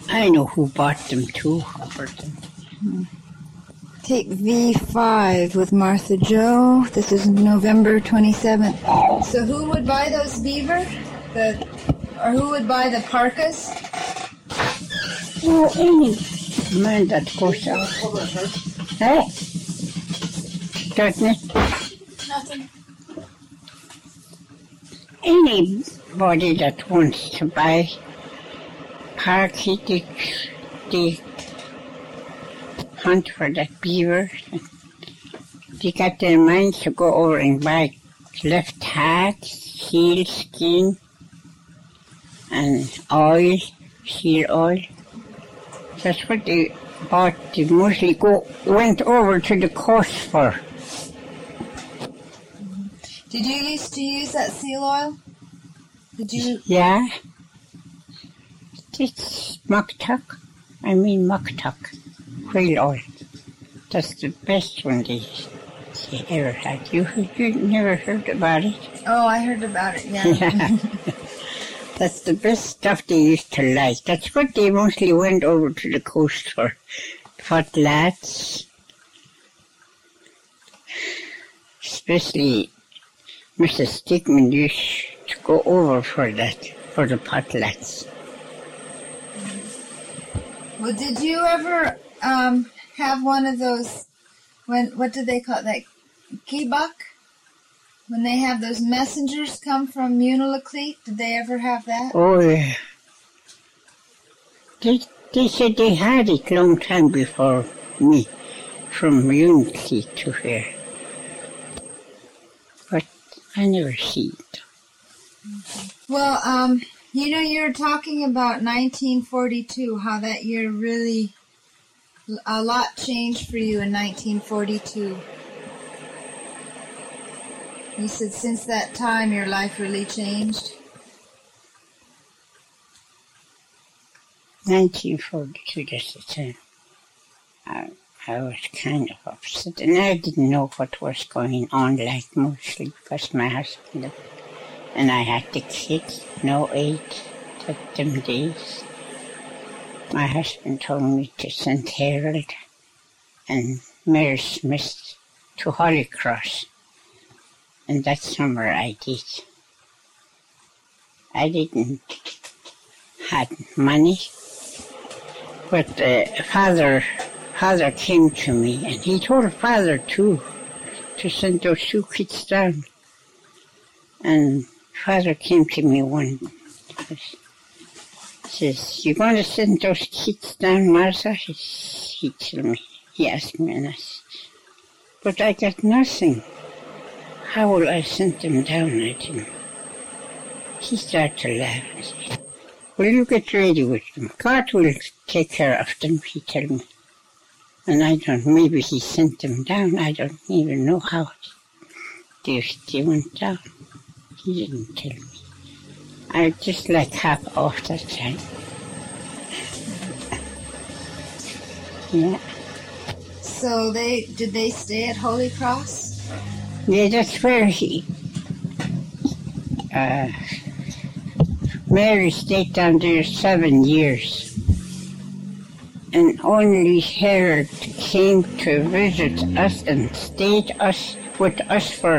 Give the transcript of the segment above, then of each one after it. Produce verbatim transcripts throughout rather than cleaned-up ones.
I know who bought them too. Hmm. Take V five with Martha Joe. This is November twenty-seventh. So who would buy those beaver? The, or who would buy the parkas? Oh, any man that goes out. Hey? Doesn't it? Nothing. Anybody that wants to buy parky, they, they hunt for that beaver. They got their minds to go over and buy left hats, seal skin, and oil, seal oil. That's what they bought. They mostly go went over to the coast for. Did you used to use that seal oil? Did you? Yeah. It's Muktuk. I mean Muktuk. Whale oil. That's the best one they, they ever had. You, you never heard about it? Oh, I heard about it, yeah. Yeah. That's the best stuff they used to like. That's what they mostly went over to the coast for. For lads. Especially Missus Stickman used to go over for that, for the potlatch. Well, did you ever um, have one of those, when what do they call it, like kibak? When they have those messengers come from Unalakleet, did they ever have that? Oh, yeah. They, they said they had it long time before me, from Unalakleet to here. But I never see it. Well, um, you know, you were talking about nineteen forty-two, how that year really, a lot changed for you in nineteen forty-two. You said since that time your life really changed. nineteen forty-two, that's the time. I, I was kind of upset, and I didn't know what was going on, like mostly because my husband and I had the kids, no aid at them days. My husband told me to send Harold and Mary Smith to Holy Cross. And that summer I did. I didn't have money, but uh, father, father came to me, and he told father too to send those two kids down. And father came to me one day, says, "You going to send those kids down, Martha?" He, he told me. He asked me, and I said, "But I got nothing. How will I send them down?" I didn't. He started to laugh and said, "Will you get ready with them? God will take care of them," he told me. And I don't, maybe he sent them down. I don't even know how they, they went down. He didn't tell me. I just like half off that time. Yeah. So they, did they stay at Holy Cross? Yeah, that's where he, uh, Mary stayed down there seven years. And only Harold came to visit us and stayed us with us for,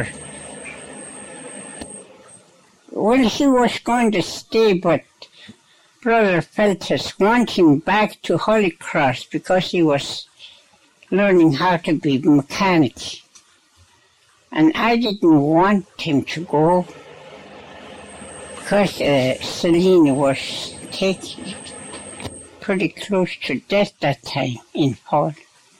well, he was going to stay, but Brother Feltus wanted him back to Holy Cross because he was learning how to be a mechanic. And I didn't want him to go because uh, Selena was taken pretty close to death that time in Paul.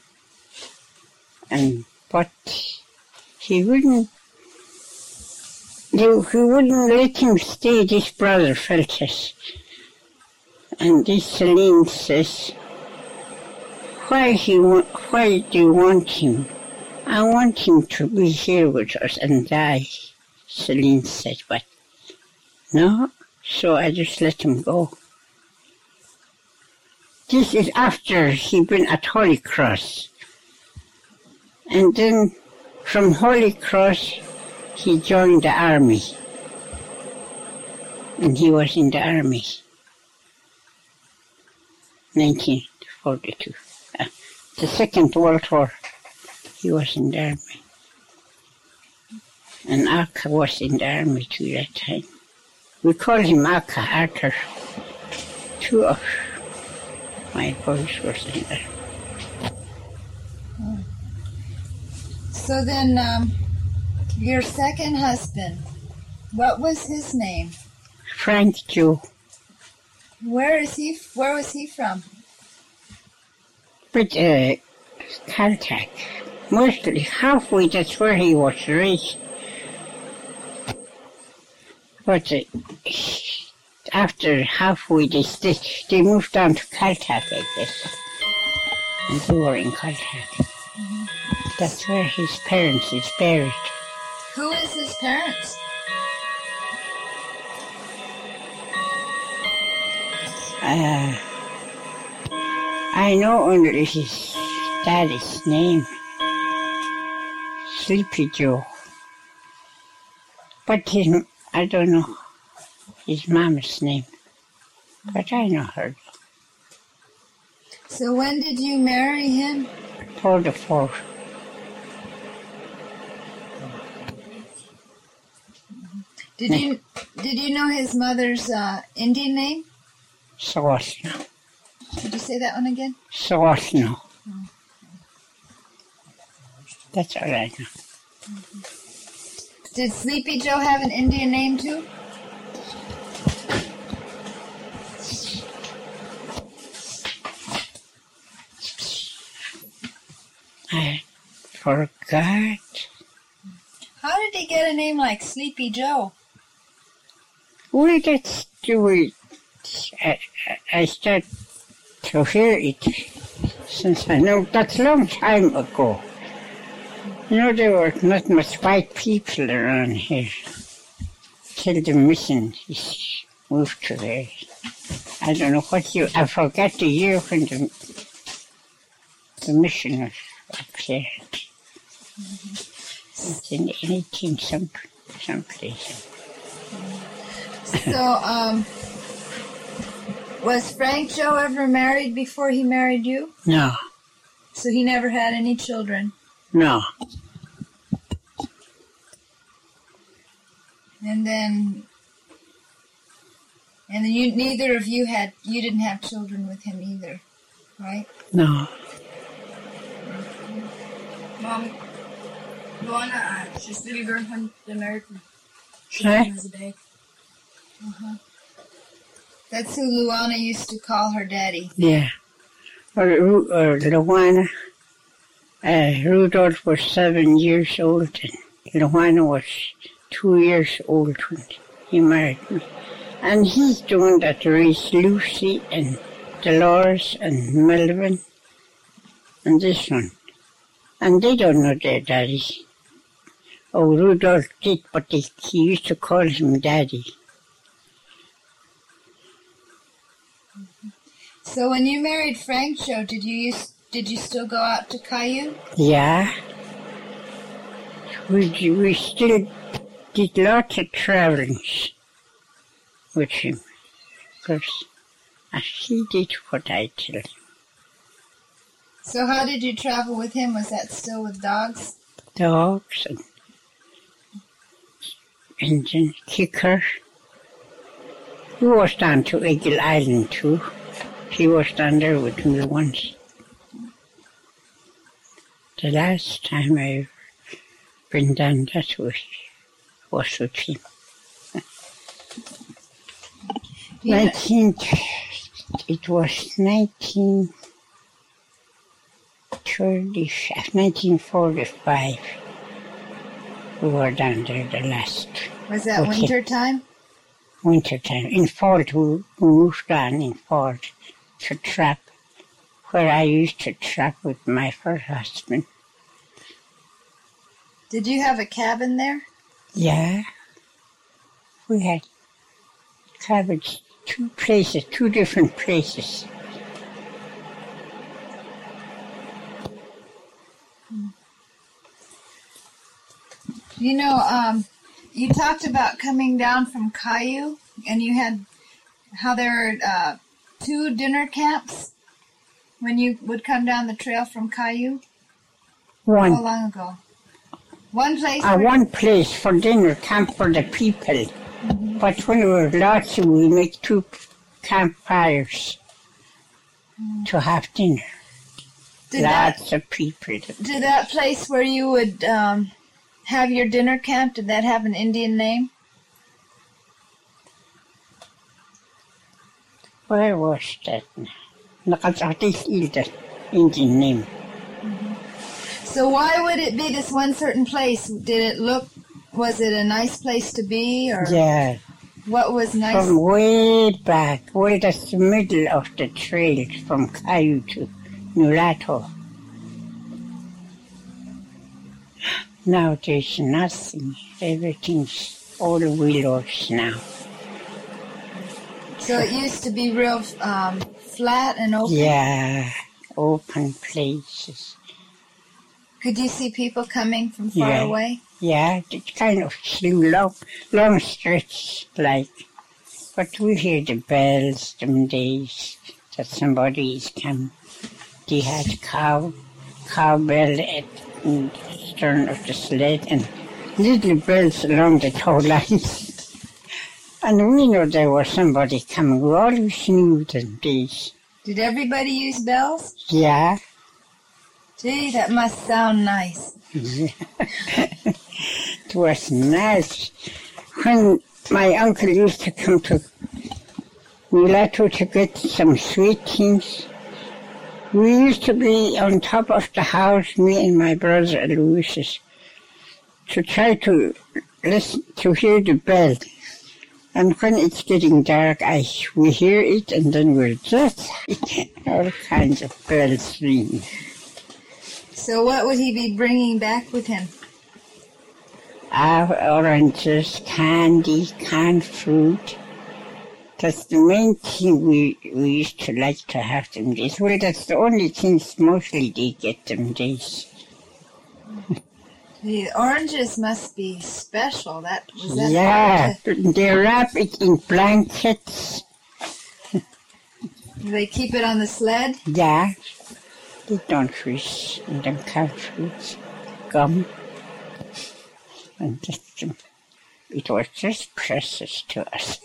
And but he wouldn't he, he wouldn't let him stay, this brother Feltus. And this Selene says, why he wa- why do you want him? I want him to be here with us and die. Selene said, but no, so I just let him go. This is after he'd been at Holy Cross. And then from Holy Cross, he joined the army. And he was in the army. nineteen forty-two. Uh, the Second World War, he was in the army. And Aka was in the army too that time. We call him Aka, Arthur. Two of my boys was in there. So then, um, your second husband, what was his name? Frank Joe. Where is he? Where was he from? But uh, Caltech. Mostly halfway, that's where he was raised. But uh, after halfway, they stitched. They moved down to Caltech, I guess. And they were in Caltech. Mm-hmm. That's where his parents is buried. Who is his parents? Uh, I know only his daddy's name, Sleepy Joe. But his, I don't know his mama's name, but I know her. So when did you marry him? forty-four. Did you did you know his mother's uh, Indian name? Sawasno. Did you say that one again? Sawasno. Oh. That's all I know. Mm-hmm. Did Sleepy Joe have an Indian name too? I forgot. How did he get a name like Sleepy Joe? Well, that's the way I, I start to hear it since I know that's a long time ago. You know, there were not much white people around here till the mission moved to there. I don't know what year, I forgot the year when the, the mission was up there. Mm-hmm. It's in eighteen some someplace. So, um, was Frank Joe ever married before he married you? No. So he never had any children? No. And then, and then you, neither of you had, you didn't have children with him either, right? No. Mom, Luana, uh, she's the girl from the American. She Huh? came as a day. Uh-huh. That's who Luana used to call her daddy. Yeah. Or, or Luana. Uh, Rudolph was seven years old and Luana was two years old when he married me. And he's the one that raised Lucy and Dolores and Melvin and this one. And they don't know their daddy. Oh, Rudolph did, but they, he used to call him Daddy. So when you married Frank Joe, did you use, did you still go out to Caillou? Yeah. We, we still did lots of traveling with him. Because he did what I told him. So how did you travel with him? Was that still with dogs? Dogs and engine kicker. He was down to Eagle Island too. He was down there with me once. The last time I've been down that way was with him. Yeah. Nineteen, it was nineteen thirty, nineteen forty-five. We were down there the last. Was that okay. winter time? Winter time. In fall, we moved on in fall to trap, where I used to trap with my first husband. Did you have a cabin there? Yeah. We had cabins, two places, two different places. You know, um, you talked about coming down from Caillou, and you had how there were uh, two dinner camps. when you would come down the trail from Caillou? One. How long ago? One place? Uh, where- one place for dinner camp for the people. Mm-hmm. But when we were lots, we make two campfires Mm. to have dinner. Did that, Lots of people. did that place where you would um, have your dinner camp, did that have an Indian name? Where was that? Nakatati the Indian name. So why would it be this one certain place? Did it look, was it a nice place to be, or Yeah, what was nice? from way back. Well, that's the middle of the trail from Caillou to Nulato. Now there's nothing. Everything's all willows now. So it used to be real um, flat and open? Yeah, open places. Could you see people coming from far Yeah. away? Yeah, it's kind of long, long stretch like. But we hear the bells them days that somebody is come. They had cow, cow bell at the stern of the sled and little bells along the tow lines. And we know there was somebody coming. We always knew them days. Did everybody use bells? Yeah. Gee, that must sound nice. It was nice. When my uncle used to come to Nulato to get some sweet things, we used to be on top of the house, me and my brother Aloysius, to try to listen, to hear the bell. And when it's getting dark, I we hear it, and then we're just all kinds of bells ringing. So what would he be bringing back with him? Uh, oranges, candy, canned fruit. That's the main thing we, we used to like to have them days. Well, that's the only things mostly they get them days. The oranges must be special. That was that. Yeah, they wrap it in blankets. Do they keep it on the sled? Yeah, they don't freeze in them canned fruits, gum. And just, um, it was just precious to us.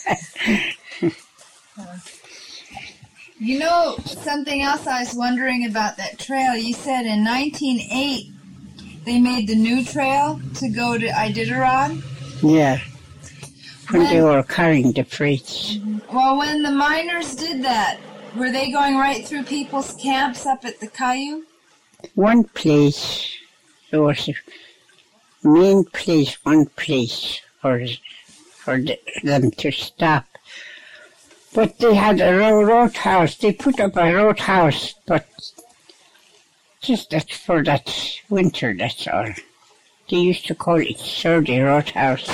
You know, something else I was wondering about that trail. You said in nineteen oh eight they made the new trail to go to Iditarod. Yeah, when they When- were carrying the freights. Well, when the miners did that, were they going right through people's camps up at the Caillou? One place, there was a main place, one place for, for the, them to stop. But they had a road, roadhouse. They put up a roadhouse, but just that for that winter, that's all. They used to call it Surrey Roadhouse.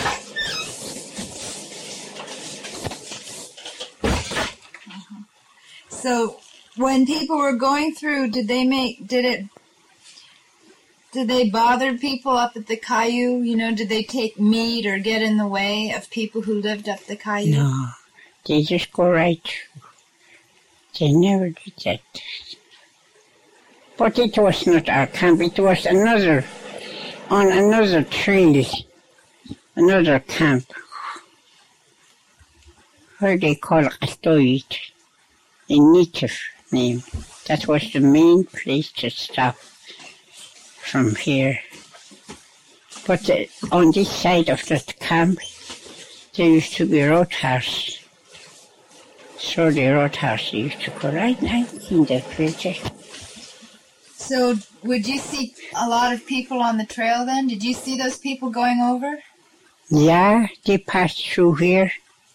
So when people were going through, did they make, did it, did they bother people up at the Caillou? You know, did they take meat or get in the way of people who lived up the Caillou? No, they just go right through. They never did that. But it was not our camp, it was another, on another trail, another camp, where they call Altoid, a native name. That was the main place to stop from here. But uh, on this side of that camp, there used to be a roadhouse. So the roadhouse used to go right now in the project. So would you see a lot of people on the trail then? Did you see those people going over? Yeah, they passed through here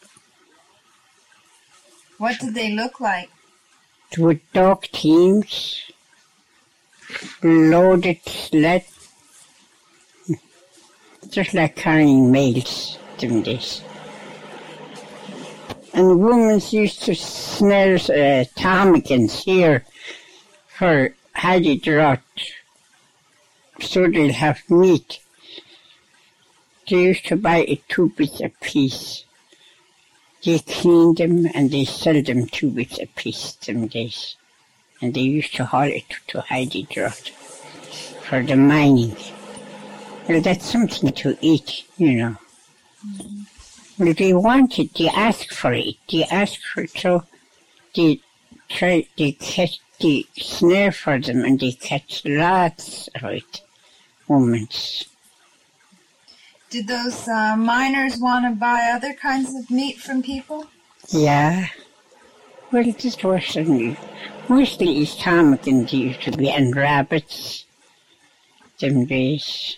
What did they look like? with dog teams, loaded sled, just like carrying mails them days. And women used to snare uh, ptarmigans here for Iditarod, so they'll have meat. They used to buy it two bits a piece. They clean them and they sell them two bits a piece some days. and they used to haul it to Heidelberg for the mining. Well, that's something to eat, you know. Mm-hmm. Well, they want it, they ask for it, they ask for it, so they try, they catch, they snare for them, and they catch lots of it, women. Did those uh, miners want to buy other kinds of meat from people? Yeah. Well, it just wasn't. Mostly East Ptarmigan there used to be, and rabbits, them days.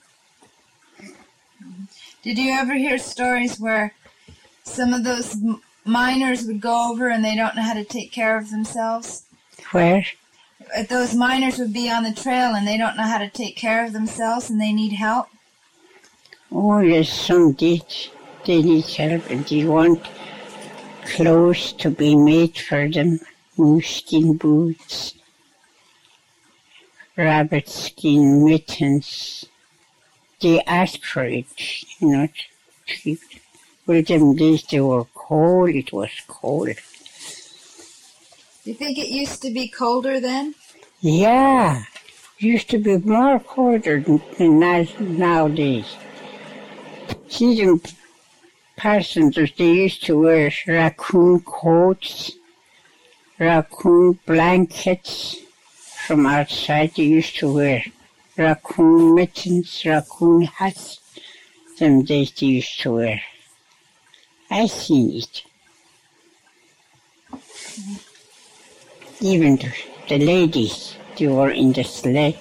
Did you ever hear stories where some of those m- miners would go over and they don't know how to take care of themselves? Where? Those miners would be on the trail and they don't know how to take care of themselves and they need help? Oh, yes, some did. They need help, and they want clothes to be made for them, moose skin boots, rabbit skin mittens. They ask for it, you know, cheap. Well, them days they were cold, it was cold. Do you think it used to be colder then? Yeah, it used to be more colder than, than nowadays. See them passengers, they used to wear raccoon coats, raccoon blankets from outside. They used to wear raccoon mittens, raccoon hats. Them days they used to wear. I seen it. Even the, the ladies, they were in the sled.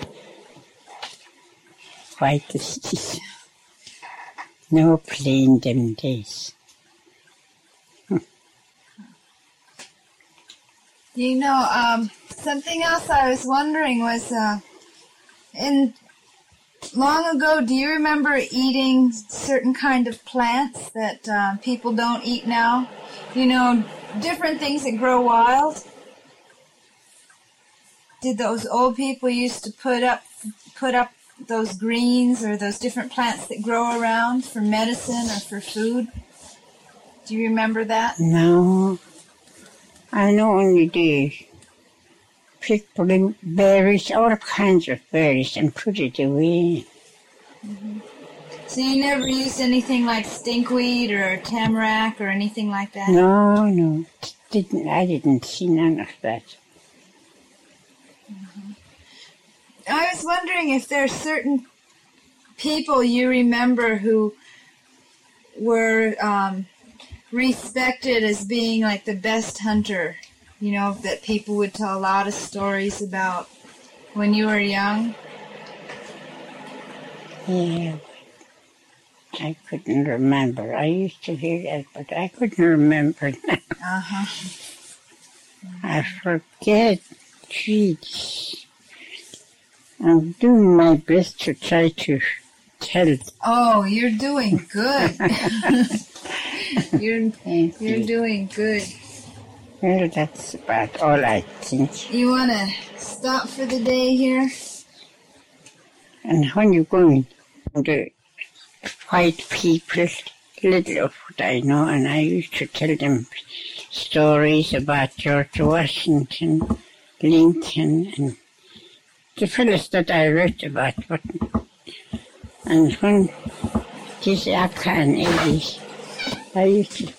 White ladies. No plane them days. You know, um, something else I was wondering was, uh, in long ago, do you remember eating certain kind of plants that uh, people don't eat now? You know, different things that grow wild. Did those old people used to put up put up those greens or those different plants that grow around for medicine or for food? Do you remember that? No. I know only the pickling berries, all kinds of berries, and put it away. Mm-hmm. So you never used anything like stinkweed or tamarack or anything like that? No, no. Didn't, I didn't see none of that. Mm-hmm. I was wondering if there are certain people you remember who were um, respected as being like the best hunter, you know, that people would tell a lot of stories about when you were young. Yeah, I couldn't remember. I used to hear that, but I couldn't remember now. Uh-huh. I forget. Jeez. I'm doing my best to try to tell. Oh, you're doing good. you're Thank you're you. doing good. Well, that's about all I think. You want to stop for the day here? And when you're going, the white people, little of what I know, and I used to tell them stories about George Washington, Lincoln, and the fellows that I read about. But, and when this Akka and Eddie, I used to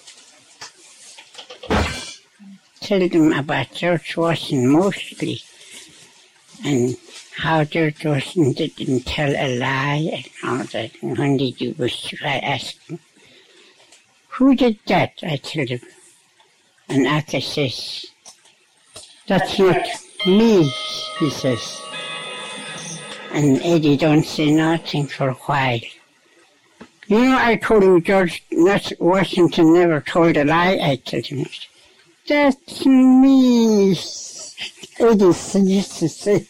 tell them about George Washington mostly, and how George Washington didn't tell a lie and all that. And when did you wish, I asked him, who did that? I tell him. And Akka says, that's not me, he says. And Eddie don't say nothing for a while. You know, I told him George Washington never told a lie. I told him, that's me. Eddie used to say.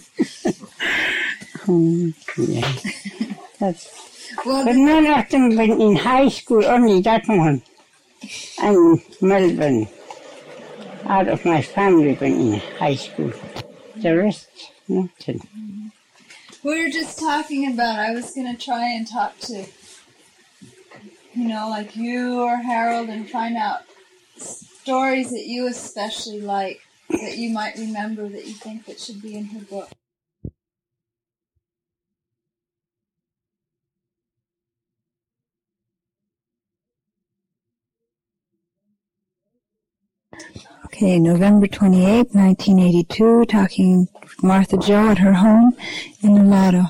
um, yeah. That's, Well, but none of them went in high school, only that one. And Melbourne. Out of my family went in high school. The rest, nothing. we were just talking about, I was going to try and talk to, you know, like you or Harold and find out stories that you especially like. that you might remember that you think that should be in her book? Okay, November twenty-eighth, nineteen eighty-two, talking with Martha Jo at her home in Nulato.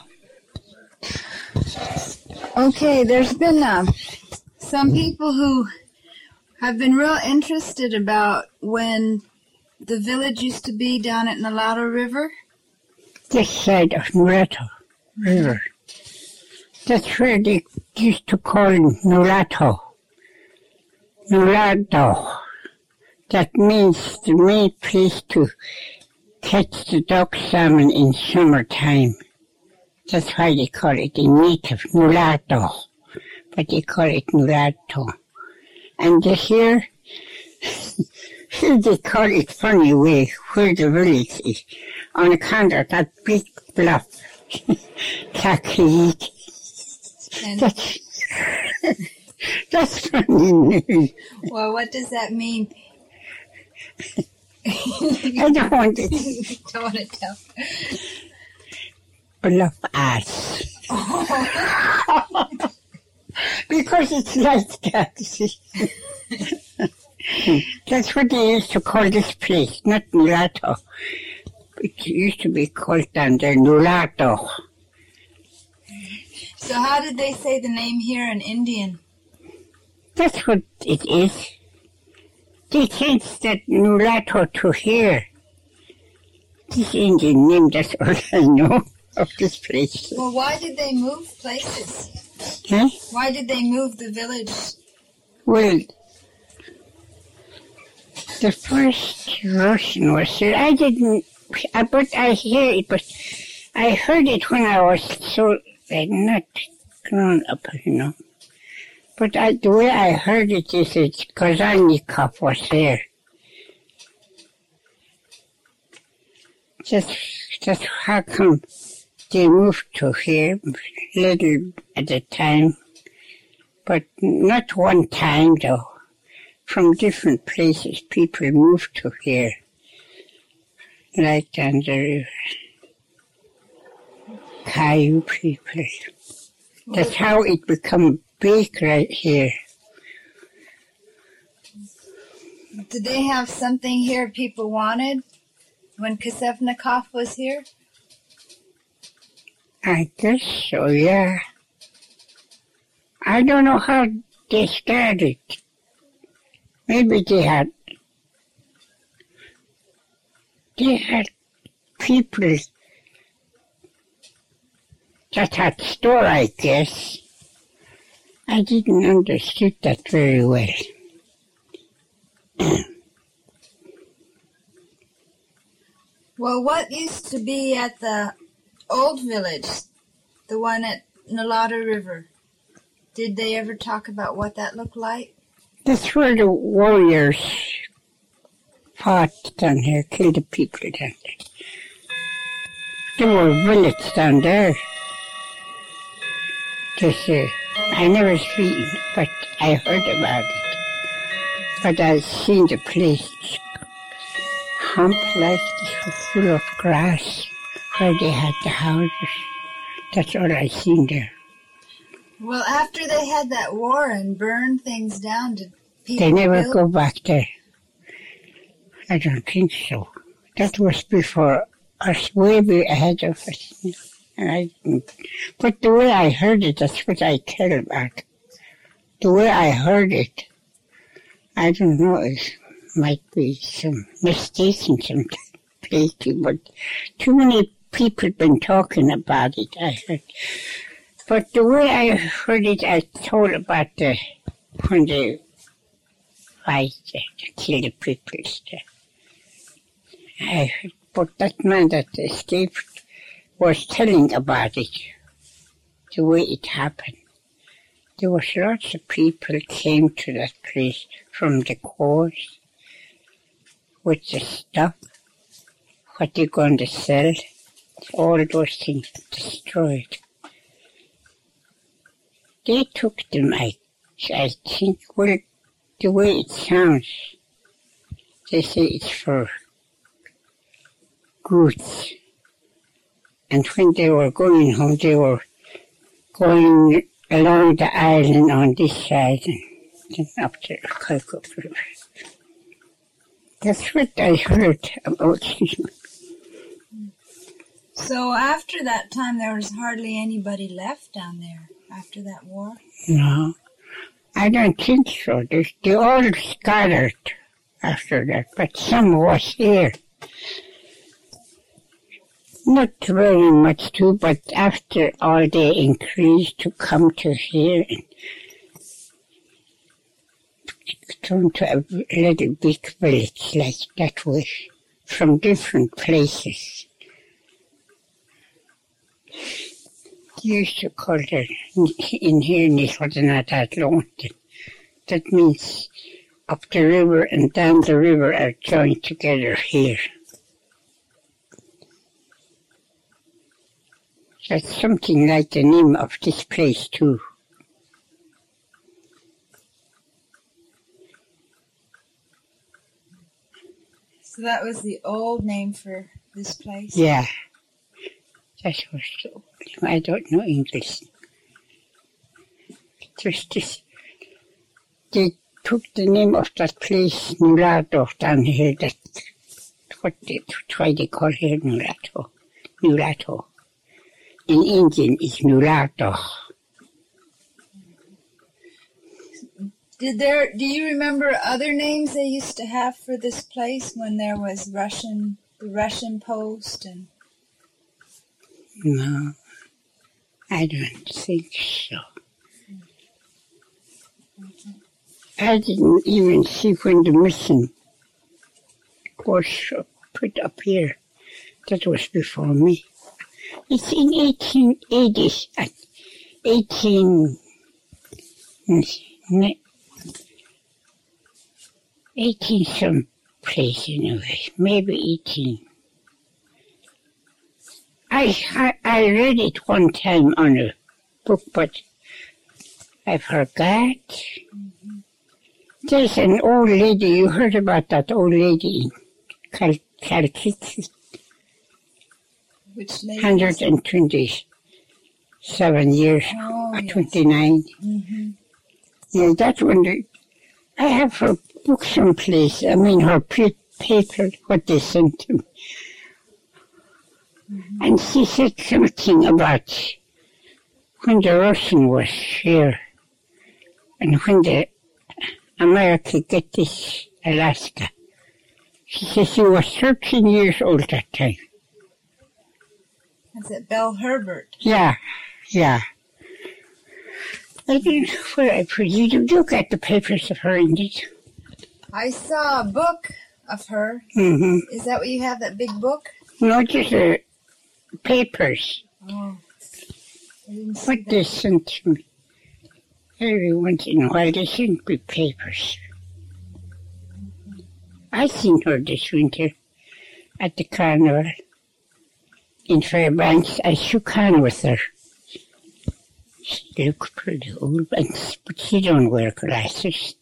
Okay, there's been uh, some people who have been real interested about when the village used to be down at Nulato River. This side of Nulato River. That's where they used to call Nulato. Nulato. That means the main place to catch the duck salmon in summertime. That's why they call it the native Nulato. But they call it Nulato. And this here, here they call it funny way where the village is. On account of that big bluff. Kakleek. That's, that's funny news. Well, what does that mean? I don't want to. Don't want to tell. Bluff ass. Because it's like that. That's what they used to call this place, not Nulato. It used to be called down there Nulato. So how did they say the name here in Indian? That's what it is. They changed that Nulato to here. This Indian name, that's all I know of this place. Well, why did they move places? Huh? Why did they move the village? Well, the first Russian was here. I didn't, but I hear it, but I heard it when I was so, uh, not grown up, you know. But I, the way I heard it is that Kozalnikov was here. Just, just how come they moved to here, little at a time, but not one time though. From different places, people moved to here, like down the river. Caillou people. That's how it become big right here. Did they have something here people wanted when Kozevnikov was here? I guess so, yeah. I don't know how they started. Maybe they had, they had people that had store, I guess. I didn't understand that very well. Well, what used to be at the old village, the one at Nulato River? Did they ever talk about what that looked like? That's where the warriors fought down here, killed the people down there. There were villages down there. Just, uh, I never seen it, but I heard about it. But I seen the place hump like full of grass where they had the houses. That's all I seen there. Well, after they had that war and burned things down, did people They never build? go back there. I don't think so. That was before us, way ahead of us. And I didn't. But the way I heard it, that's what I tell about. The way I heard it, I don't know, it might be some mistakes in some places, but too many people been talking about it, I heard. But the way I heard it, I told about the, when they fight, they kill the people. I heard, but that man that escaped was telling about it, the way it happened. There was lots of people came to that place from the course with the stuff, what they're going to sell, all those things destroyed. They took them, I, I think, well, the way it sounds, they say it's for goods. And when they were going home, they were going along the island on this side and then up to the Calcutta River. That's what I heard about him. So after that time, there was hardly anybody left down there after that war? No, I don't think so. They, they all scattered after that, but some was here. Not very much too, but after all they increased to come to here and come to a little big village like that way, from different places. They used to call it in here Niswadanatat Longton. That means up the river and down the river are joined together here. That's something like the name of this place too. So that was the old name for this place? Yeah. That was the old name. I don't know English. It was this. They took the name of that place, Nulato, down here. That's what they, why they call here Nulato. Nulato. In Indian, it's Nulato. Did there? Do you remember other names they used to have for this place when there was Russian, the Russian post and? No, I don't think so. I didn't even see when the mission was put up here. That was before me. It's in eighteen eighties, eighteen, eighteen some place anyway, maybe eighteen. I, I I read it one time on a book, but I forgot. Mm-hmm. There's an old lady, you heard about that old lady in Cal- Calcutta. Which lady? one hundred twenty-seven years, oh, or yes. twenty-nine. Mm-hmm. Yeah, that one, I have her book someplace, I mean her paper, what they sent to me. Mm-hmm. And she said something about when the Russian was here and when the America get this Alaska. She said she was thirteen years old that time. Is it Belle Herbert? Yeah, yeah. I don't know where I put it. You look at the papers of her indeed. I saw a book of her. Mm-hmm. Is that what you have, that big book? No, just uh, papers. Oh. I didn't see What that. they sent to me. Every once in a while they sent me papers. I seen her this winter at the carnival in Fairbanks. I shook hands with her. She looked pretty old, but she don't wear glasses.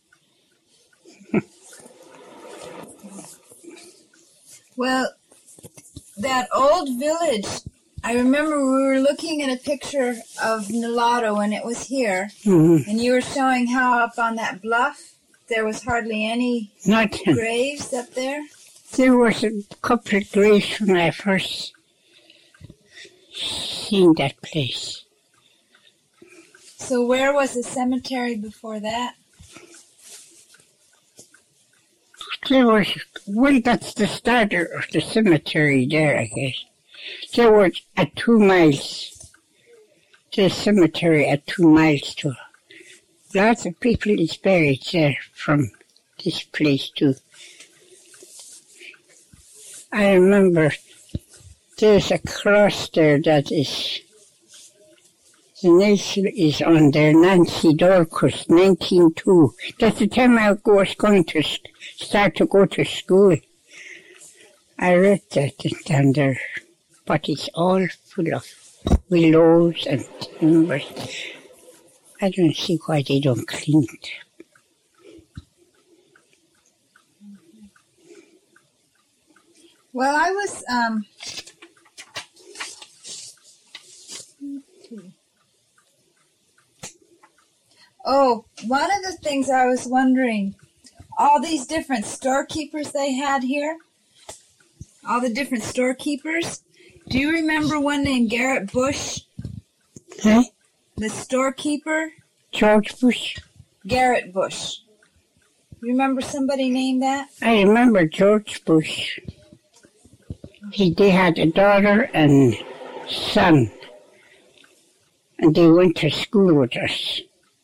Well, that old village, I remember we were looking at a picture of Nulato when it was here, Mm-hmm. and you were showing how up on that bluff there was hardly any Nothing. graves up there. There was a couple of graves when I first seen that place. So where was the cemetery before that? There was, well, that's the starter of the cemetery there, I guess. There was at two miles, the cemetery at two miles to. Lots of people is buried there from this place too. I remember there's a cross there that is, the nation is on there, Nancy Dorcas, nineteen oh two. That's the time I was going to start to go to school. I read that down there, but it's all full of willows and timbers. I don't see why they don't clean it. Well, I was, um, oh, one of the things I was wondering, all these different storekeepers they had here, all the different storekeepers, do you remember one named Garrett Bush? Huh? The storekeeper? George Bush. Garrett Bush. You remember somebody named that? I remember George Bush. He, they had a daughter and son, and they went to school with us.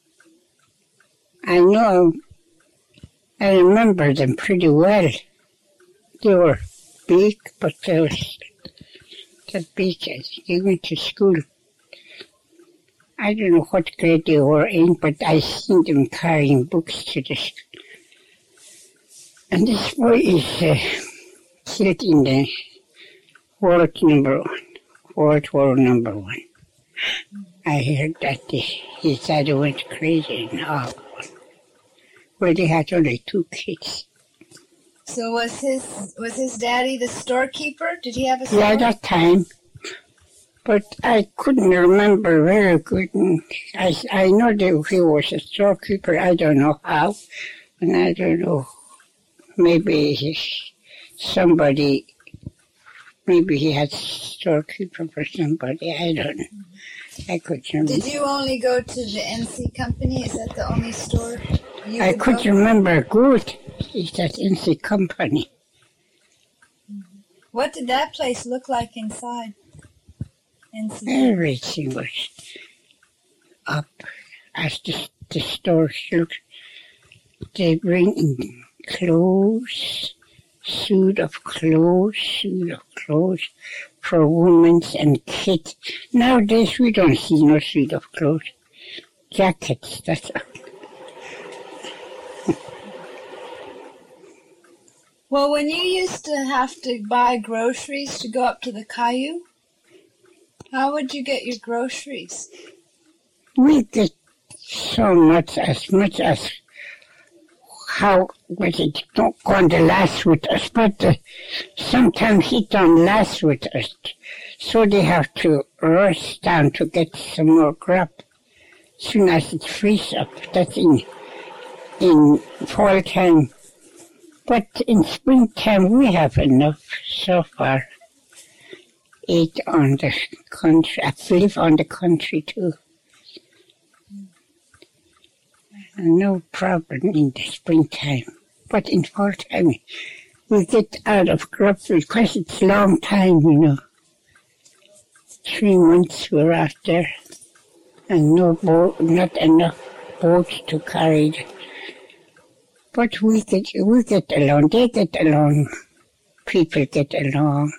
I know, I remember them pretty well. They were big, but they were that big. They went to school. I don't know what grade they were in, but I seen them carrying books to the school. And this boy is uh, killed in the World Number One, World War Number One. I heard that the, his dad went crazy and all. Well, they had only two kids. So was his was his daddy the storekeeper? Did he have a store? Yeah, that time. But I couldn't remember very good. And I, I know that he was a storekeeper. I don't know how. And I don't know. Maybe he, somebody, maybe he had storekeeper for somebody. I don't know. I couldn't remember. Did you only go to the N C Company? Is that the only store you I could could go? remember good. It's that N C Company. What did that place look like inside? N C Everything was up as the, the stores looked. They bring in clothes, suit of clothes, suit of clothes for women and kids. Nowadays we don't see no suit of clothes. Jackets, that's all. Well, when you used to have to buy groceries to go up to the Caillou, how would you get your groceries? We get so much, as much as how was it not going to last with us, but uh, sometimes it don't last with us. So they have to rush down to get some more grub. Soon as it freezes up, that's in, in fall time. But in springtime we have enough so far. Eat on the country, I live on the country too. No problem in the springtime. But in fall time we get out of grub because it's a long time, you know. Three months we're out there and no boat, not enough boats to carry them. But we get, we get along, they get along, people get along.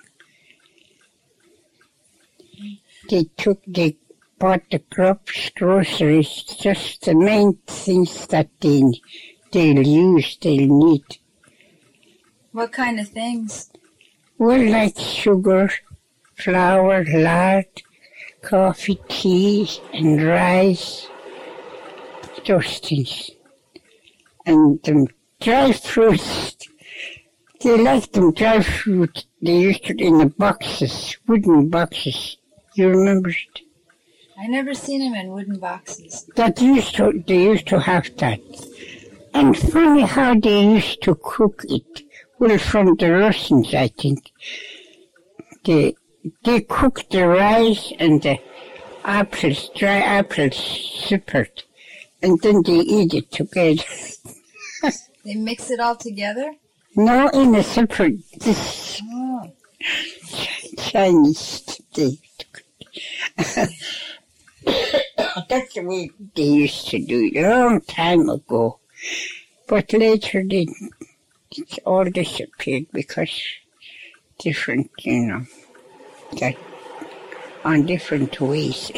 They took, they bought the crops, groceries, just the main things that they, they'll use, they'll need. What kind of things? Well, like sugar, flour, lard, coffee, tea, and rice, those things. And um, dry fruits, they like them dry fruit. They used it in the boxes, wooden boxes. You remember it? I never seen them in wooden boxes. That used to, they used to have that. And funny how they used to cook it. Well, from the Russians, I think. They, they cooked the rice and the apples, dry apples, separate. And then they eat it together. They mix it all together? No, in a separate, this Oh. Chinese thing. That's the way they used to do it a long time ago. But later they, it's all disappeared because different, you know, that on different ways.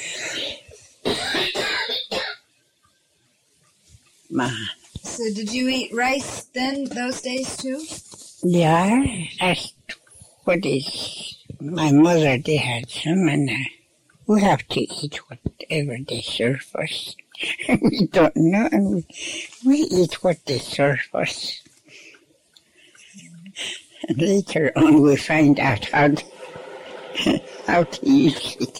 Man. So did you eat rice then, those days too? Yeah, that's what is, my mother, they had some, and uh, we have to eat whatever they serve us. We don't know, and we, we eat what they serve us. And later on we find out how to, how to use it.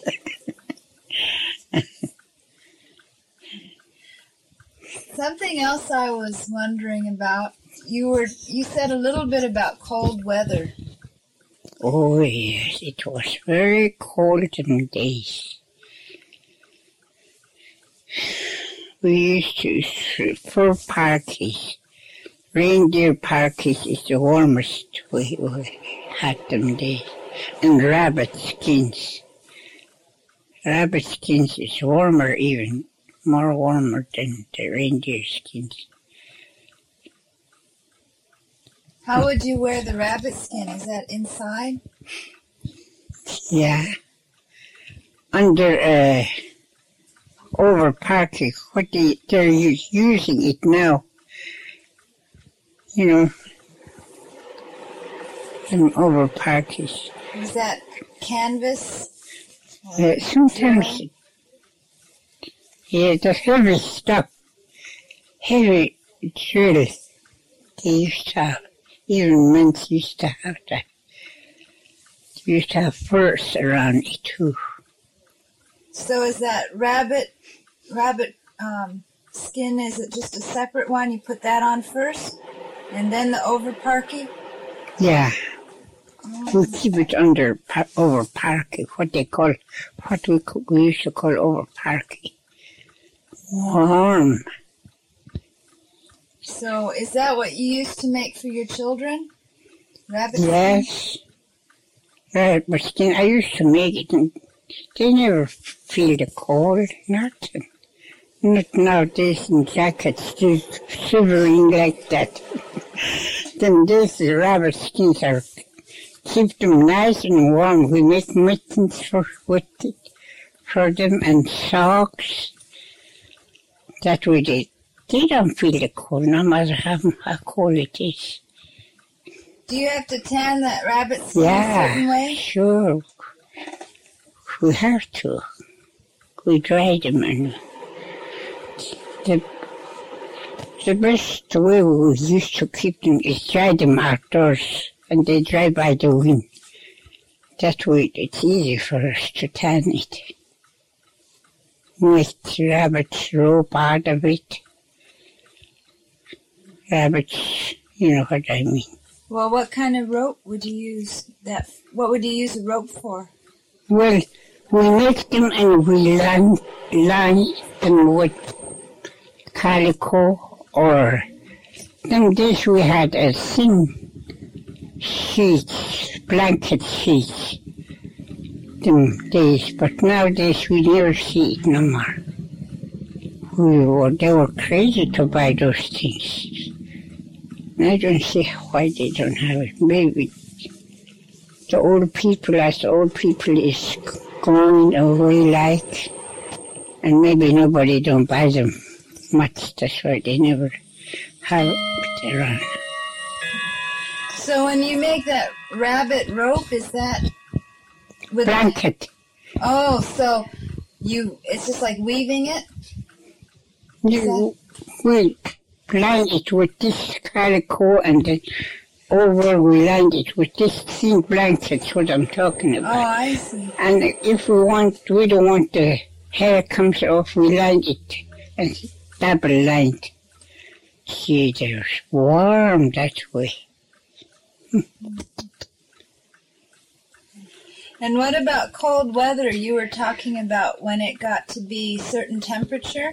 Something else I was wondering about. You were you said a little bit about cold weather. Oh yes, it was very cold in the days. We used to, for parties, reindeer parties is the warmest we, we had them days, and rabbit skins. Rabbit skins is warmer even, more warmer than the reindeer skins. How would you wear the rabbit skin? Is that inside? Yeah. Under uh, over parking, what they, they're using it now. You know, in over parties. Is that canvas? Uh, sometimes, yeah, the heavy stuff, heavy drill, they used to have. Even men used to have that. They used to have furs around it too. So is that rabbit, rabbit um, skin, is it just a separate one? You put that on first? And then the over parky? Yeah. Oh. We keep it under par- over parky, what they call, what we, we used to call over parky. Warm. So is that what you used to make for your children? Rabbit skin? Yes. Rabbit skin. I used to make it, and they never feel the cold. Nothing. Not nowadays in jackets, they're shivering like that. Then these rabbit skins are, keep them nice and warm. We make mittens for, with it, for them and socks. That way they They don't feel the cold, no matter how, how cold it is. Do you have to tan that rabbit skin Yeah, a certain way? Sure. We have to. We dry them, and the, the best way we used to keep them is dry them outdoors, and they dry by the wind. That way it's easy for us to tan it. Make the rabbit's rope out of it. Rabbits, you know what I mean. Well, what kind of rope would you use that? What would you use the rope for? Well, we make them and we line, line them with calico, or them days we had a thin sheets, blanket sheets, them days, but nowadays we never see it no more. We were, they were crazy to buy those things. I don't see why they don't have it. Maybe the old people, as the old people is going away like, and maybe nobody don't buy them much. That's why they never have it around. So when you make that rabbit rope, is that with Blanket. Oh, so you, it's just like weaving it? You will line it with this calico, and then over we line it with this thin blanket. That's what I'm talking about. Oh, I see. And if we want, we don't want the hair comes off, we line it and double lined. See, they're warm that way. And what about cold weather? You were talking about when it got to be certain temperature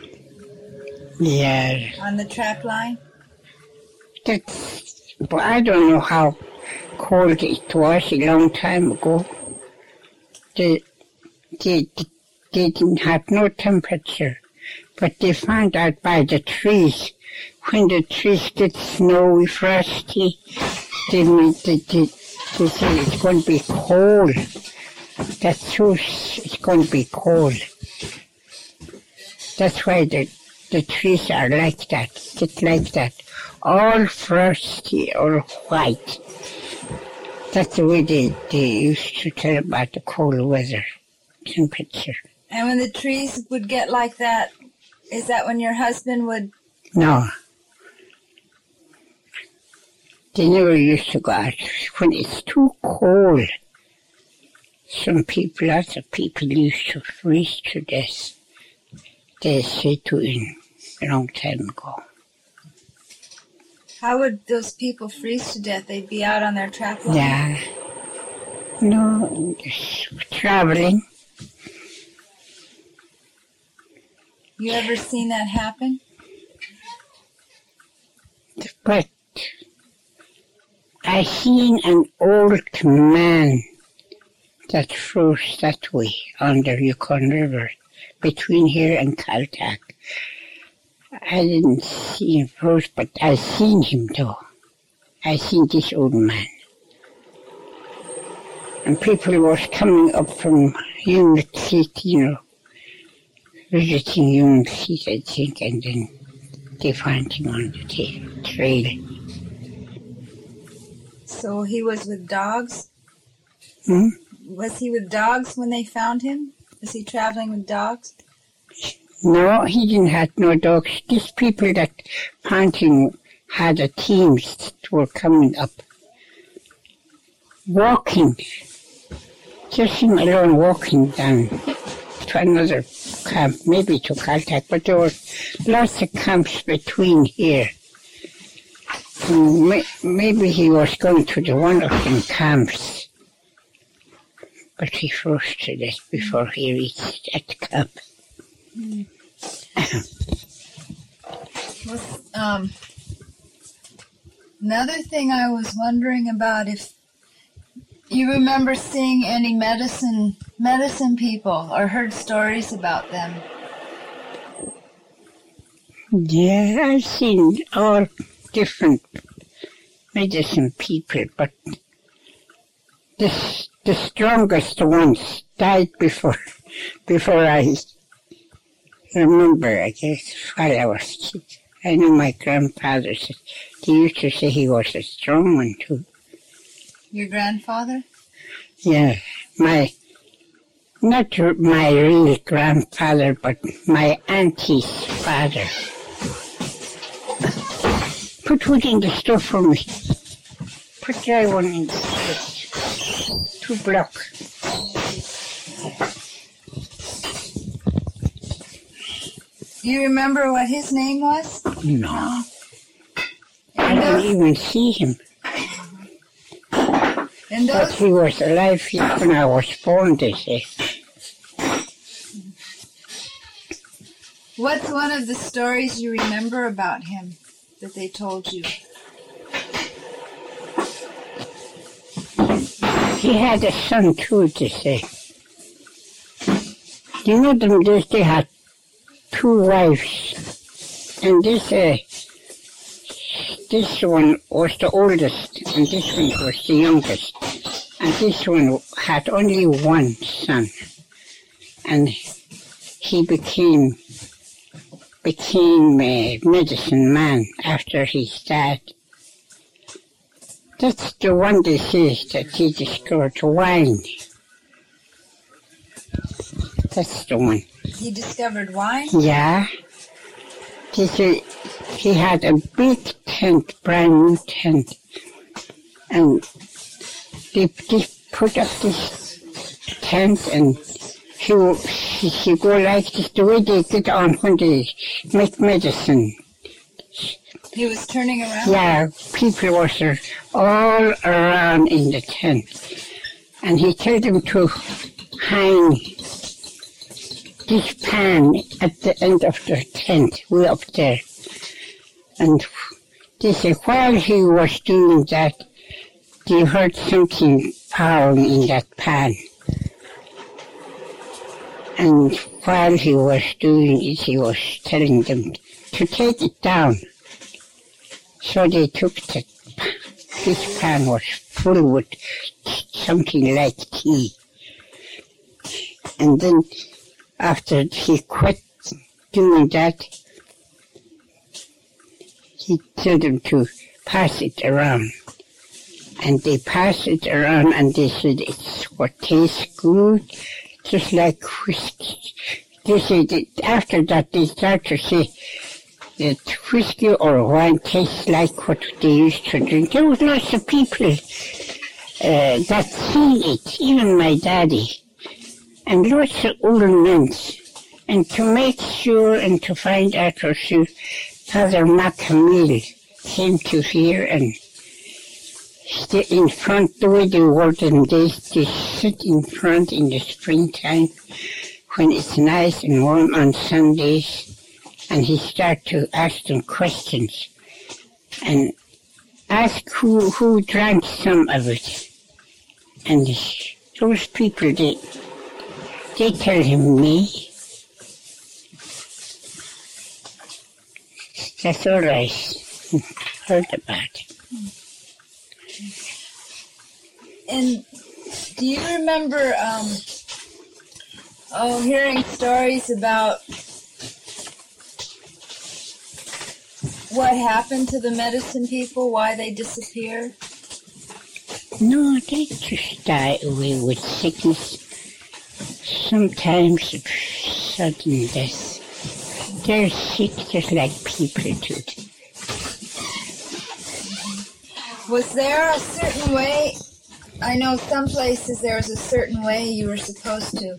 Yeah. on the trap line? That's, but I don't know how cold it was a long time ago. They, they, they didn't have no temperature, but they found out by the trees. When the trees get snowy, frosty, they, they, they, they say it's going to be cold. That's true, it's going to be cold. That's why the, the trees are like that, get like that. All frosty or white. That's the way they, they used to tell about the cold weather temperature. And when the trees would get like that, is that when your husband would... No. They never used to go out when it's too cold. Some people, lots of people used to freeze to death. They say to in a long time ago. How would those people freeze to death? They'd be out on their track line? Yeah. No, just traveling. You ever seen that happen? But I seen an old man that froze that way on the Yukon River between here and Caltac. I didn't see him froze, but I seen him though. I seen this old man. And people was coming up from Unit Seat, you know, visiting Unit Seat, I think, and then they found him on the ta- trail. So he was with dogs? Hmm? Was he with dogs when they found him? Was he traveling with dogs? No, he didn't have no dogs. These people that found him had a team that were coming up. Walking. Just him alone walking down to another camp, maybe to Caltac, but there were lots of camps between here. And maybe he was going to the one of them camps, but he froze to death before he reached that camp. Mm. Well, um, another thing I was wondering about, if you remember seeing any medicine medicine people or heard stories about them? Yeah, I've seen all different medicine people, but the, the strongest ones died before before I remember, I guess, while I was a kid. I know my grandfather said, he used to say he was a strong one too. Your grandfather? Yeah, my, not my real grandfather, but my auntie's father. Put wood in the stove for me. Put dry one in the stove. Two block. Do you remember what his name was? No. I didn't even see him. And But those, he was alive when I was born, they say. what's one of the stories you remember about him that they told you? He had a son too, they say. You know them, they, they had two wives. And this, uh, this one was the oldest, and this one was the youngest. And this one had only one son. And he became became a medicine man after his dad. That's the one they say that he discovered wine. That's the one. He discovered wine? Yeah. He said he had a big tent, brand new tent. And they, they put up this tent and he would he, he go like this, the way they get on when they make medicine. He was turning around? Yeah, people was all around in the tent. And he told them to hang this pan at the end of the tent, way up there. And they said while he was doing that, they heard something powering in that pan. And while he was doing it, he was telling them to take it down. So they took the, this pan was full with something like tea. And then after he quit doing that, he told them to pass it around. And they passed it around and they said it's what tastes good, just like whiskey. They said that after that they start to say, that whiskey or wine tastes like what they used to drink. There was lots of people uh, that seen it, even my daddy, and lots of old nuns. And to make sure and to find out for sure, Father Macamill came to here and stay in front the way the olden days. They sit in front in the springtime when it's nice and warm on Sundays, and he start to ask them questions and ask who who drank some of it. And those people, they they tell him me. That's all I heard about it. And do you remember, um, oh, hearing stories about what happened to the medicine people, why they disappeared? No, they just die away with sickness. Sometimes sudden death. They're sick just like people do. Was there a certain way? I know some places there was a certain way you were supposed to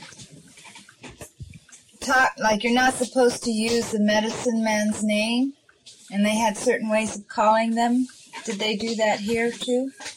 talk, like you're not supposed to use the medicine man's name, and they had certain ways of calling them. Did they do that here too?